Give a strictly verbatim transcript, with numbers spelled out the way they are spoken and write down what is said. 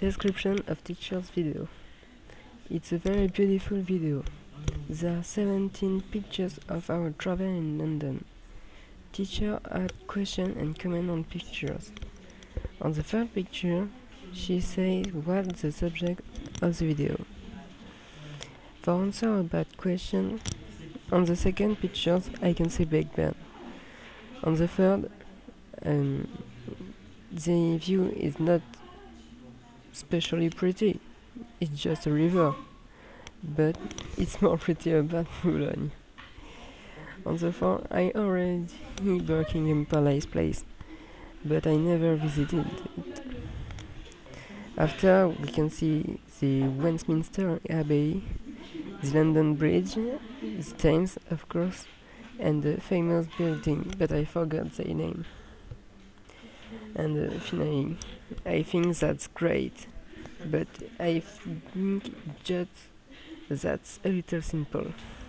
Description of teacher's video. It's a very beautiful video. There are seventeen pictures of our travel in London. Teacher had question and comment on pictures. On the first picture, she says what's the subject of the video. For answer about question, on the second pictures I can see Big Ben. On the third, um, the view is not especially pretty. It's just a river, but it's more pretty about Boulogne. On the fourth, I already Buckingham Palace place, but I never visited it. After, we can see the Westminster Abbey, the London Bridge, the Thames, of course, and the famous building, but I forgot the name. And uh, finally, I think that's great, but I think just that's a little simple.